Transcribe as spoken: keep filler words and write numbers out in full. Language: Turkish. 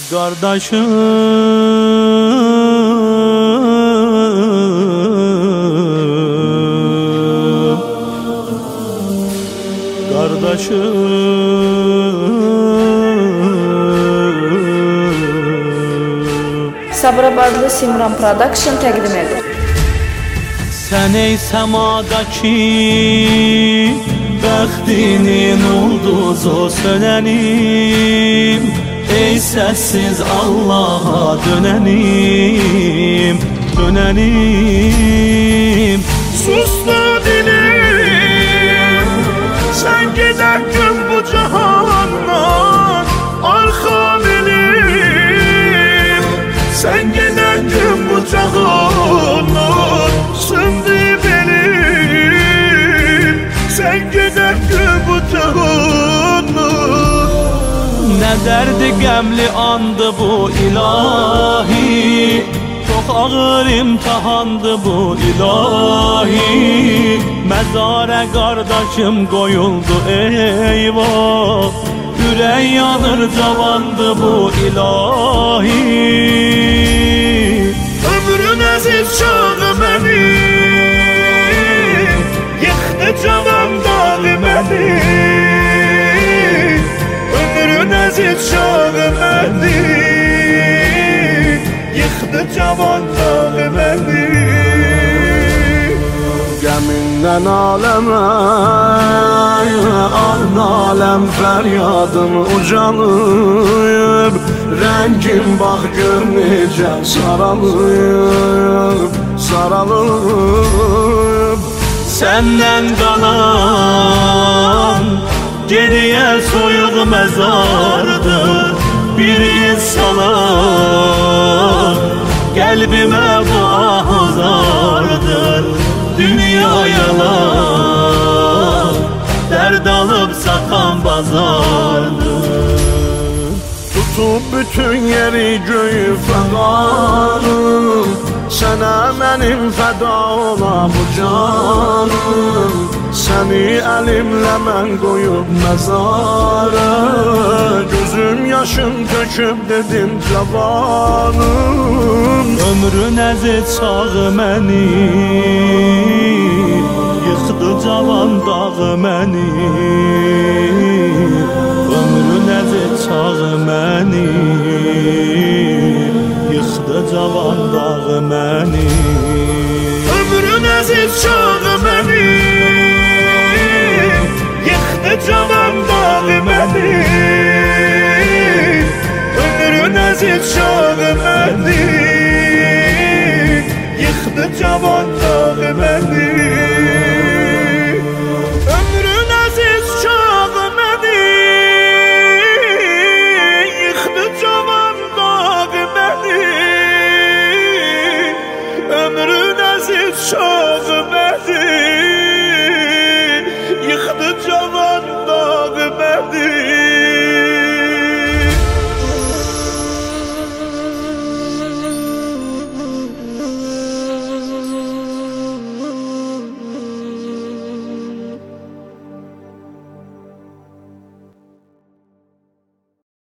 Kardeşim, kardeşim, Sabirabadlı Simran Production təqdim edir. Sen ey semadaki bəxtinin ulduzu sönenim, ey sessiz Allah'a dönenim, dönenim. Sustu dilim, sen giderken bu cahandan arka bilim, sen giderken bu cahandan söndü benim, sen giderken bu cahandan. Ne derdi gemli andı bu ilahi, çok ağır imtihandı bu ilahi. Mezara kardeşim koyuldu eyvah, yürek yanır cavandı bu ilahi. Ömrün aziz çağı beni, yıktı cavan dağı beni. Ömrün aziz çağı beni, yıktı cavan dağı beni. Geminden aleme, ah nalem feryadım ucanıp, rengim bak gör necə saralıb, saralıb. Senden kalan geriye soyuq mezardır, bir iz salan kalbime bu ahzardır. Dünya yalan, derd alıp satan bazardır. Tutup bütün yeri göyü fəqanım, sənə mənim fəda ola bu canım. Səni əlimlə mən qoyub məzara, gözüm yaşım töküb dedim cavanım. Ömrün əziz çağı məni, yıxdı cavan dağı məni. Ömrün əziz çağı məni, yıxdı cavan dağı məni. Ömrün əziz çağı məni, yıxdı cavan dağı məni. Ömrün əziz çağı məni, yıxdı cavan dağı məni. Ömrün əziz çağı məni, yıxdı cavan dağı məni. Ömrün əziz çağı